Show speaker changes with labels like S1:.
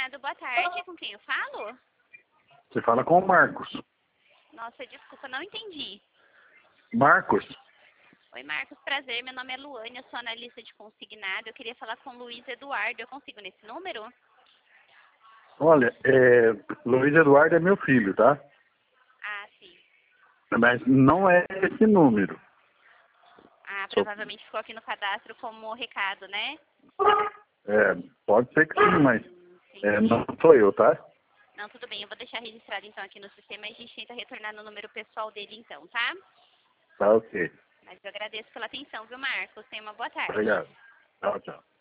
S1: consignado. Boa tarde, com quem eu falo?
S2: Você fala com o Marcos.
S1: Nossa, desculpa, não entendi.
S2: Marcos?
S1: Oi, Marcos, prazer. Meu nome é Luane, eu sou analista de consignado. Eu queria falar com o Luiz Eduardo. Eu consigo nesse número?
S2: Olha, Luiz Eduardo é meu filho, tá?
S1: Ah, sim.
S2: Mas não é esse número.
S1: Ah, provavelmente ficou aqui no cadastro como recado, né?
S2: Pode ser que sim, mas
S1: Entendi.
S2: não sou eu, tá?
S1: Não, tudo bem. Eu vou deixar registrado então aqui no sistema e a gente tenta retornar no número pessoal dele então, tá?
S2: Tá ok.
S1: Mas eu agradeço pela atenção, viu, Marcos? Tenha uma boa tarde.
S2: Obrigado. Tchau, tchau.